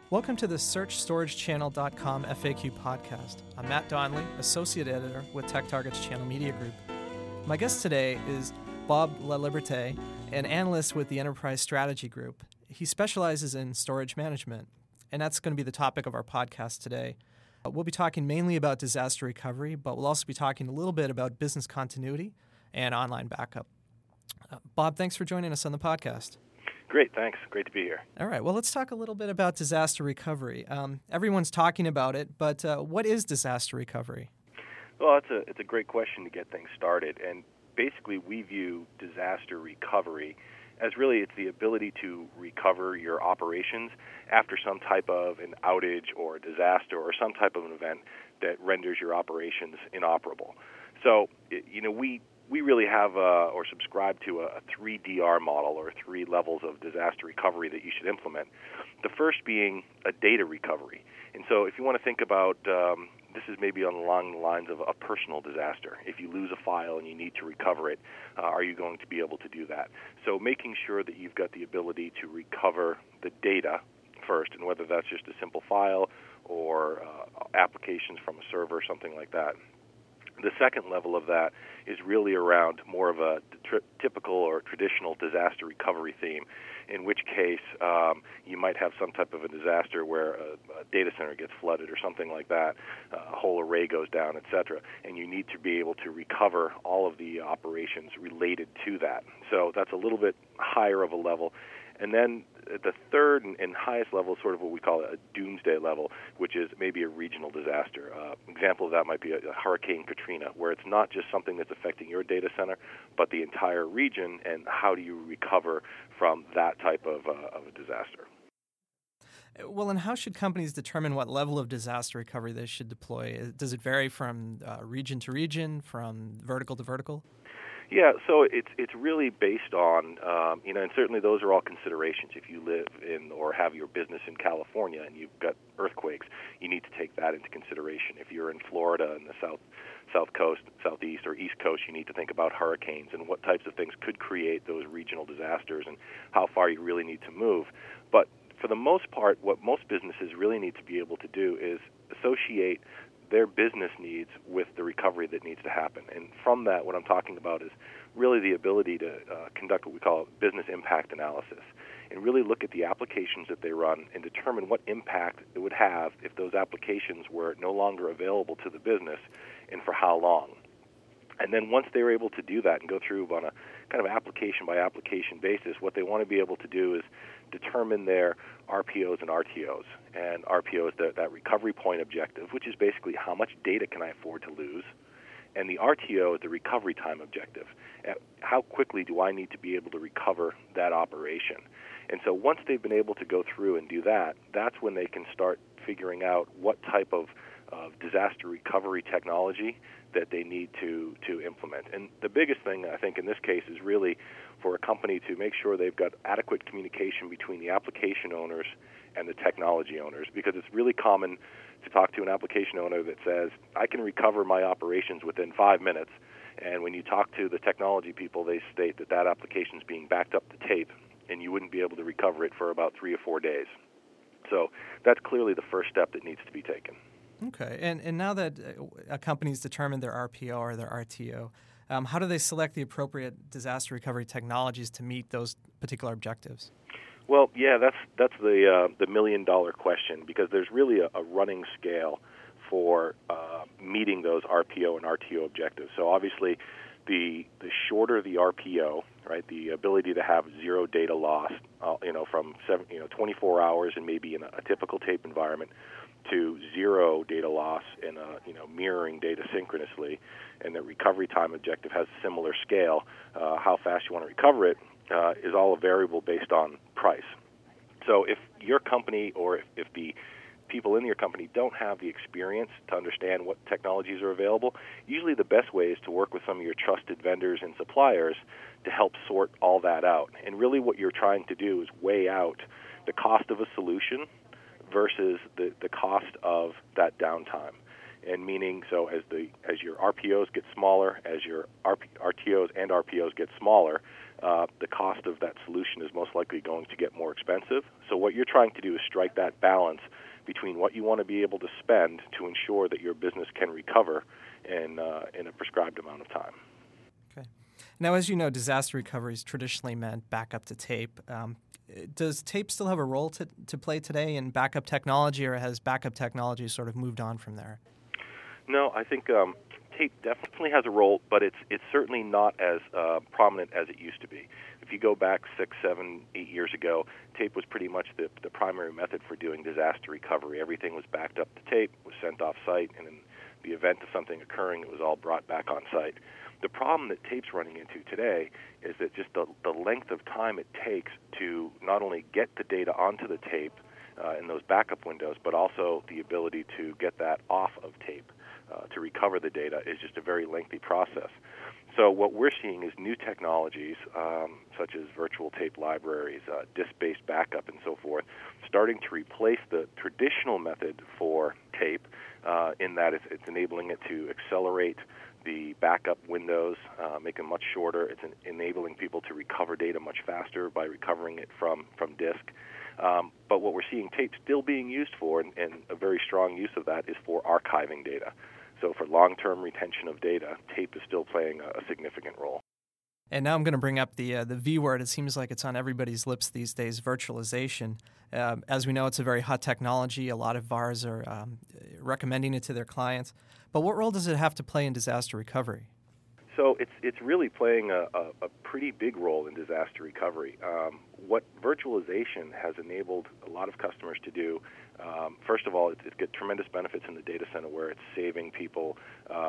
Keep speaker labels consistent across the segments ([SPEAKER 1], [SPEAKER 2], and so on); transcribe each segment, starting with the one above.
[SPEAKER 1] Welcome to the SearchStorageChannel.com FAQ podcast. I'm Matt Donnelly, Associate Editor with TechTarget's Channel Media Group. My guest today is Bob LaLiberte, an analyst with the Enterprise Strategy Group. He specializes in storage management, and that's going to be the topic of our podcast today. We'll be talking mainly about disaster recovery, but we'll also be talking a little bit about business continuity and online backup. Bob, thanks for joining us on the podcast.
[SPEAKER 2] Great, thanks. Great to be here.
[SPEAKER 1] All right, well, let's talk a little bit about disaster recovery. Everyone's talking about it, but what is disaster recovery?
[SPEAKER 2] Well, it's a great question to get things started. And basically, we view disaster recovery as really it's the ability to recover your operations after some type of an outage or a disaster or some type of an event that renders your operations inoperable. So, we really have or subscribe to a 3DR model or 3 levels of disaster recovery that you should implement. The first being a data recovery. And so if you want to think about this is maybe along the lines of a personal disaster. If you lose a file and you need to recover it, are you going to be able to do that? So making sure that you've got the ability to recover the data first, and whether that's just a simple file or applications from a server or something like that. The second level of that is really around more of a typical or traditional disaster recovery theme, in which case you might have some type of a disaster where a data center gets flooded or something like that, a whole array goes down, etc., and you need to be able to recover all of the operations related to that. So that's a little bit higher of a level. And then the third and highest level is sort of what we call a doomsday level, which is maybe a regional disaster. Example of that might be a Hurricane Katrina, where it's not just something that's affecting your data center, but the entire region, and how do you recover from that type of a disaster.
[SPEAKER 1] Well, and how should companies determine what level of disaster recovery they should deploy? Does it vary from region to region, from vertical to vertical?
[SPEAKER 2] Yeah, so it's really based on, and certainly those are all considerations. If you live in or have your business in California and you've got earthquakes, you need to take that into consideration. If you're in Florida and the south coast, southeast, or east coast, you need to think about hurricanes and what types of things could create those regional disasters and how far you really need to move. But for the most part, what most businesses really need to be able to do is associate their business needs with the recovery that needs to happen. And from that, what I'm talking about is really the ability to conduct what we call business impact analysis and really look at the applications that they run and determine what impact it would have if those applications were no longer available to the business and for how long. And then once they're able to do that and go through on a kind of application-by-application basis, what they want to be able to do is determine their RPOs and RTOs. And RPO is that recovery point objective, which is basically how much data can I afford to lose. And the RTO is the recovery time objective. How quickly do I need to be able to recover that operation? And so once they've been able to go through and do that, that's when they can start figuring out what type of disaster recovery technology that they need to implement. And the biggest thing, I think, in this case is really for a company to make sure they've got adequate communication between the application owners and the technology owners, because it's really common to talk to an application owner that says, I can recover my operations within 5 minutes. And when you talk to the technology people, they state that application is being backed up to tape, and you wouldn't be able to recover it for about 3 or 4 days. So that's clearly the first step that needs to be taken.
[SPEAKER 1] Okay, and now that a company's determined their RPO or their RTO, how do they select the appropriate disaster recovery technologies to meet those particular objectives?
[SPEAKER 2] Well, yeah, that's the million-dollar question, because there's really a running scale for meeting those RPO and RTO objectives. So obviously, the shorter the RPO, right, the ability to have zero data loss, from 24 hours and maybe in a typical tape environment, to zero data loss in mirroring data synchronously, and the recovery time objective has a similar scale. How fast you want to recover it is all a variable based on price. So if your company or if the people in your company don't have the experience to understand what technologies are available, usually the best way is to work with some of your trusted vendors and suppliers to help sort all that out. And really what you're trying to do is weigh out the cost of a solution versus the cost of that downtime. And meaning, so as your RPOs get smaller, as your RTOs and RPOs get smaller, the cost of that solution is most likely going to get more expensive. So what you're trying to do is strike that balance between what you want to be able to spend to ensure that your business can recover in a prescribed amount of time.
[SPEAKER 1] Okay. Now, as you know, disaster recovery is traditionally meant backup to tape. Does tape still have a role to play today in backup technology, or has backup technology sort of moved on from there?
[SPEAKER 2] No, I think tape definitely has a role, but it's certainly not as prominent as it used to be. If you go back 6, 7, 8 years ago, tape was pretty much the primary method for doing disaster recovery. Everything was backed up to tape, was sent off site, and in the event of something occurring, it was all brought back on site. The problem that tape's running into today is that just the length of time it takes to not only get the data onto the tape in those backup windows, but also the ability to get that off of tape to recover the data is just a very lengthy process. So what we're seeing is new technologies such as virtual tape libraries, disk-based backup, and so forth, starting to replace the traditional method for tape in that it's enabling it to accelerate the backup windows, make them much shorter. It's enabling people to recover data much faster by recovering it from disk. But what we're seeing tape still being used for, and a very strong use of that, is for archiving data. So for long-term retention of data, tape is still playing a significant role.
[SPEAKER 1] And now I'm going to bring up the V word. It seems like it's on everybody's lips these days, virtualization. As we know, it's a very hot technology. A lot of VARs are recommending it to their clients. But what role does it have to play in disaster recovery?
[SPEAKER 2] So it's really playing a pretty big role in disaster recovery. What virtualization has enabled a lot of customers to do, first of all, it's got tremendous benefits in the data center where it's saving people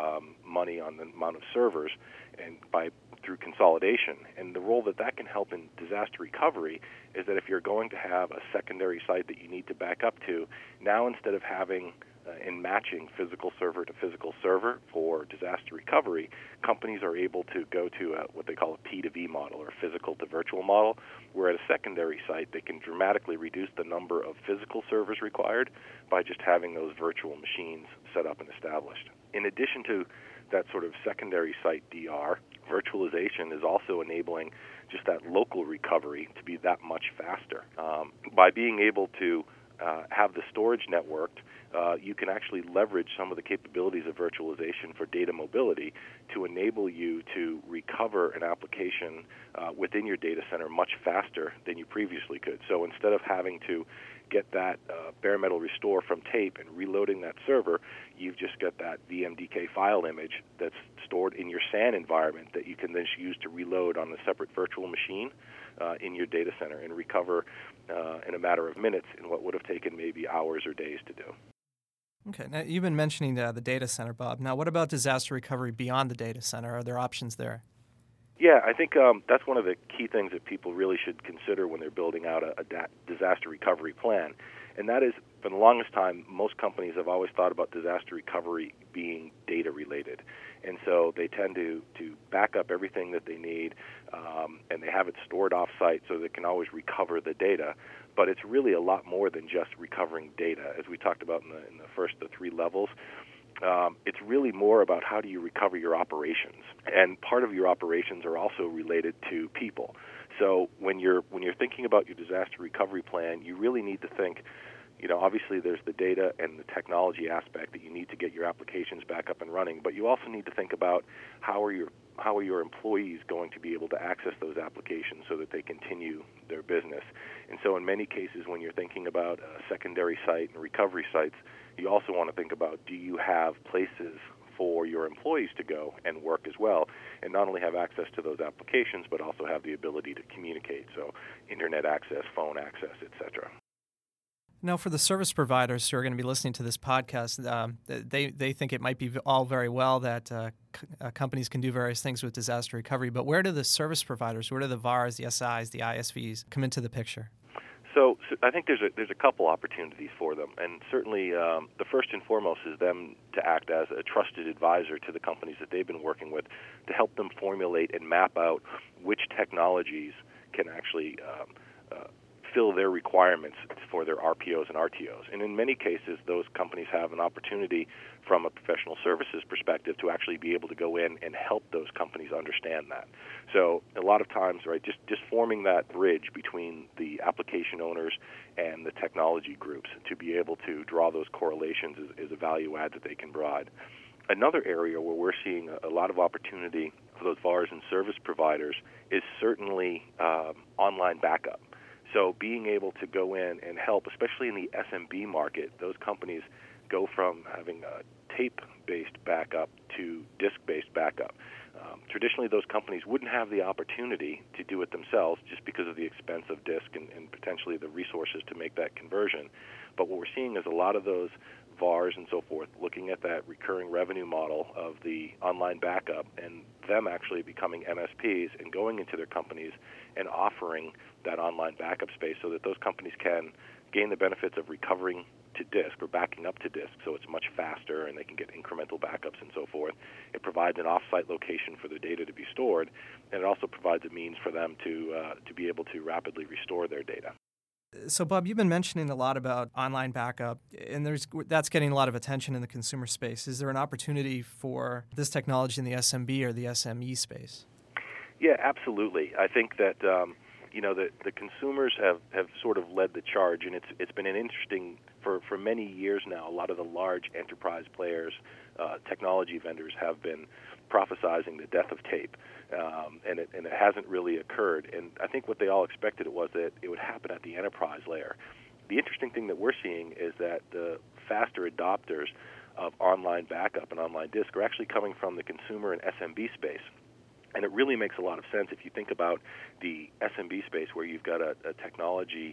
[SPEAKER 2] money on the amount of servers and through consolidation. And the role that can help in disaster recovery is that if you're going to have a secondary site that you need to back up to, now instead of having in matching physical server to physical server for disaster recovery, companies are able to go to what they call a P2V model, or physical to virtual model, where at a secondary site they can dramatically reduce the number of physical servers required by just having those virtual machines set up and established. In addition to that sort of secondary site DR, virtualization is also enabling just that local recovery to be that much faster. By being able to have the storage networked, you can actually leverage some of the capabilities of virtualization for data mobility to enable you to recover an application within your data center much faster than you previously could. So instead of having to get that bare metal restore from tape and reloading that server, you've just got that VMDK file image that's stored in your SAN environment that you can then use to reload on a separate virtual machine in your data center and recover in a matter of minutes in what would have taken maybe hours or days to do.
[SPEAKER 1] Okay. Now, you've been mentioning the data center, Bob. Now, what about disaster recovery beyond the data center? Are there options there?
[SPEAKER 2] Yeah, I think that's one of the key things that people really should consider when they're building out a disaster recovery plan. And that is, for the longest time, most companies have always thought about disaster recovery being data-related. And so they tend to back up everything that they need, and they have it stored off-site so they can always recover the data. But it's really a lot more than just recovering data. As we talked about in the 3 levels, it's really more about how do you recover your operations. And part of your operations are also related to people. So when you're thinking about your disaster recovery plan, you really need to think, obviously there's the data and the technology aspect that you need to get your applications back up and running, but you also need to think about how are your employees going to be able to access those applications so that they continue their business. And so in many cases, when you're thinking about a secondary site and recovery sites, you also want to think about, do you have places for your employees to go and work as well, and not only have access to those applications, but also have the ability to communicate, so internet access, phone access, etc.
[SPEAKER 1] Now, for the service providers who are going to be listening to this podcast, they think it might be all very well that companies can do various things with disaster recovery, but where do the service providers, where do the VARs, the SIs, the ISVs come into the picture?
[SPEAKER 2] So I think there's a couple opportunities for them, and certainly the first and foremost is them to act as a trusted advisor to the companies that they've been working with to help them formulate and map out which technologies can actually fill their requirements for their RPOs and RTOs. And in many cases, those companies have an opportunity from a professional services perspective to actually be able to go in and help those companies understand that. So a lot of times, right, just forming that bridge between the application owners and the technology groups to be able to draw those correlations is a value add that they can provide. Another area where we're seeing a lot of opportunity for those VARs and service providers is certainly online backup. So being able to go in and help, especially in the SMB market, those companies go from having a tape-based backup to disk-based backup. Traditionally, those companies wouldn't have the opportunity to do it themselves just because of the expense of disk and potentially the resources to make that conversion. But what we're seeing is a lot of those VARs and so forth looking at that recurring revenue model of the online backup and them actually becoming MSPs and going into their companies and offering that online backup space so that those companies can gain the benefits of recovering to disk or backing up to disk, so it's much faster and they can get incremental backups and so forth. It provides an off-site location for their data to be stored, and it also provides a means for them to be able to rapidly restore their data.
[SPEAKER 1] So, Bob, you've been mentioning a lot about online backup, and that's getting a lot of attention in the consumer space. Is there an opportunity for this technology in the SMB or the SME space?
[SPEAKER 2] Yeah, absolutely. I think that the consumers have sort of led the charge, and it's been an interesting for many years now. A lot of the large enterprise players, technology vendors, have been prophesizing the death of tape, and it hasn't really occurred. And I think what they all expected was that it would happen at the enterprise layer. The interesting thing that we're seeing is that the faster adopters of online backup and online disk are actually coming from the consumer and SMB space. And it really makes a lot of sense if you think about the SMB space where you've got a technology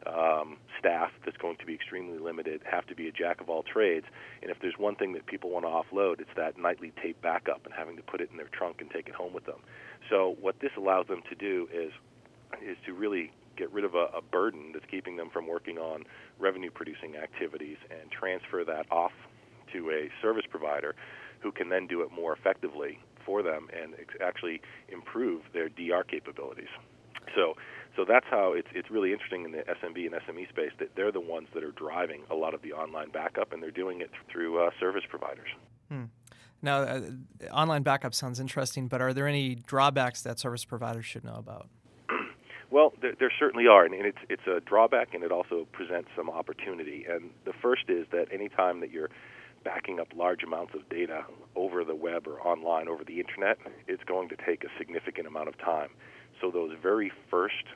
[SPEAKER 2] staff that's going to be extremely limited, have to be a jack of all trades. And if there's one thing that people want to offload, it's that nightly tape backup and having to put it in their trunk and take it home with them. So what this allows them to do is to really get rid of a burden that's keeping them from working on revenue-producing activities and transfer that off to a service provider who can then do it more effectively for them and actually improve their DR capabilities. So that's how it's really interesting in the SMB and SME space that they're the ones that are driving a lot of the online backup, and they're doing it through service providers.
[SPEAKER 1] Now, online backup sounds interesting, but are there any drawbacks that service providers should know about?
[SPEAKER 2] Well, there certainly are, and it's a drawback, and it also presents some opportunity. And the first is that anytime that you're backing up large amounts of data over the web or online over the internet, it's going to take a significant amount of time. So those very first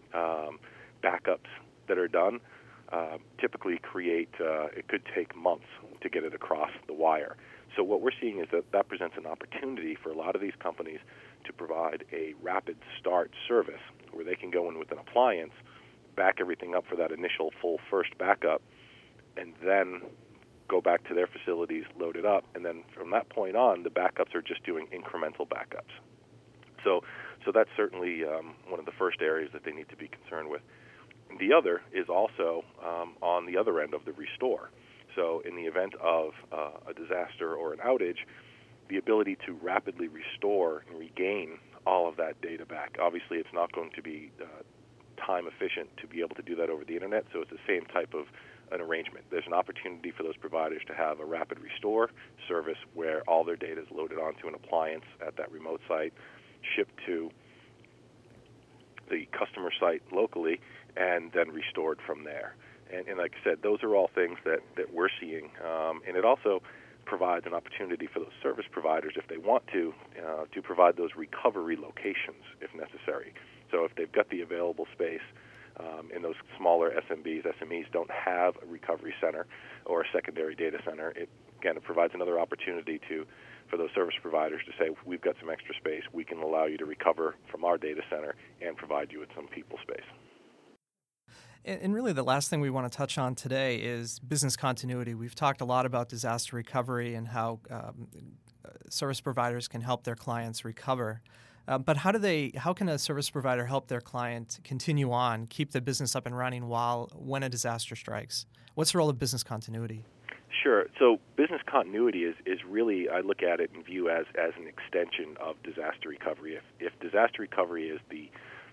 [SPEAKER 2] backups that are done typically create, it could take months to get it across the wire. So what we're seeing is that presents an opportunity for a lot of these companies to provide a rapid start service where they can go in with an appliance, back everything up for that initial full first backup, and then go back to their facilities, load it up, and then from that point on, the backups are just doing incremental backups. So that's certainly one of the first areas that they need to be concerned with. The other is also on the other end of the restore. So in the event of a disaster or an outage, the ability to rapidly restore and regain all of that data back. Obviously, it's not going to be time efficient to be able to do that over the internet, so it's the same type of an arrangement. There's an opportunity for those providers to have a rapid restore service where all their data is loaded onto an appliance at that remote site, shipped to the customer site locally, and then restored from there. And like I said, those are all things that we're seeing. And it also provides an opportunity for those service providers, if they want to provide those recovery locations if necessary. So if they've got the available space, and those smaller SMEs don't have a recovery center or a secondary data center, it provides another opportunity for those service providers to say, we've got some extra space, we can allow you to recover from our data center and provide you with some people space.
[SPEAKER 1] And really the last thing we want to touch on today is business continuity. We've talked a lot about disaster recovery and how service providers can help their clients recover. But how can a service provider help their client continue on, keep the business up and running when a disaster strikes? What's the role of business continuity?
[SPEAKER 2] Sure. So business continuity is really, I look at it and view as an extension of disaster recovery. If disaster recovery is the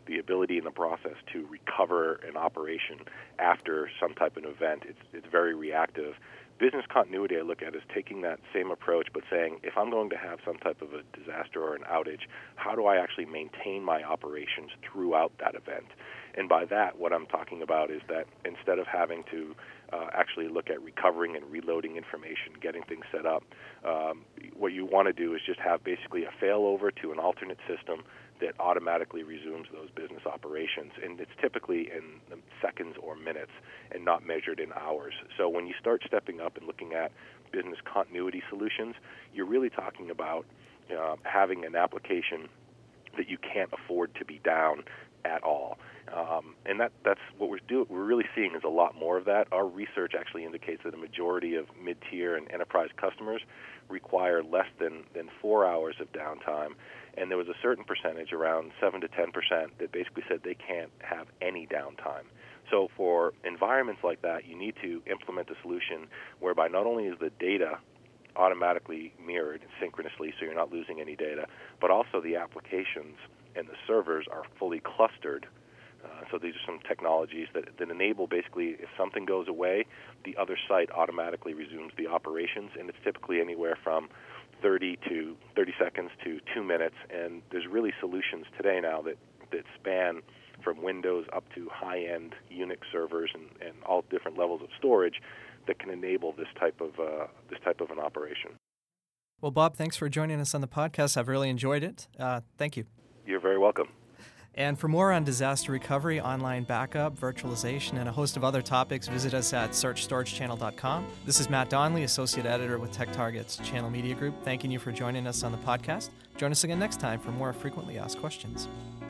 [SPEAKER 2] the ability and the process to recover an operation after some type of event. It's very reactive. Business continuity I look at is taking that same approach but saying, if I'm going to have some type of a disaster or an outage, how do I actually maintain my operations throughout that event? And by that, what I'm talking about is that instead of having to actually look at recovering and reloading information, getting things set up, what you want to do is just have basically a failover to an alternate system that automatically resumes those business operations. And it's typically in seconds or minutes and not measured in hours. So when you start stepping up and looking at business continuity solutions, you're really talking about having an application that you can't afford to be down at all. And that's what we're really seeing is a lot more of that. Our research actually indicates that a majority of mid-tier and enterprise customers require less than 4 hours of downtime. And there was a certain percentage, around 7 to 10%, that basically said they can't have any downtime. So for environments like that, you need to implement a solution whereby not only is the data automatically mirrored synchronously so you're not losing any data, but also the applications and the servers are fully clustered. So these are some technologies that enable basically if something goes away, the other site automatically resumes the operations, and it's typically anywhere from 30 seconds to 2 minutes. And there's really solutions today now that span from Windows up to high-end Unix servers and all different levels of storage that can enable this type of an operation.
[SPEAKER 1] Well, Bob, thanks for joining us on the podcast. I've really enjoyed it. Thank you.
[SPEAKER 2] You're very welcome.
[SPEAKER 1] And for more on disaster recovery, online backup, virtualization, and a host of other topics, visit us at searchstoragechannel.com. This is Matt Donnelly, Associate Editor with TechTarget's Channel Media Group, thanking you for joining us on the podcast. Join us again next time for more frequently asked questions.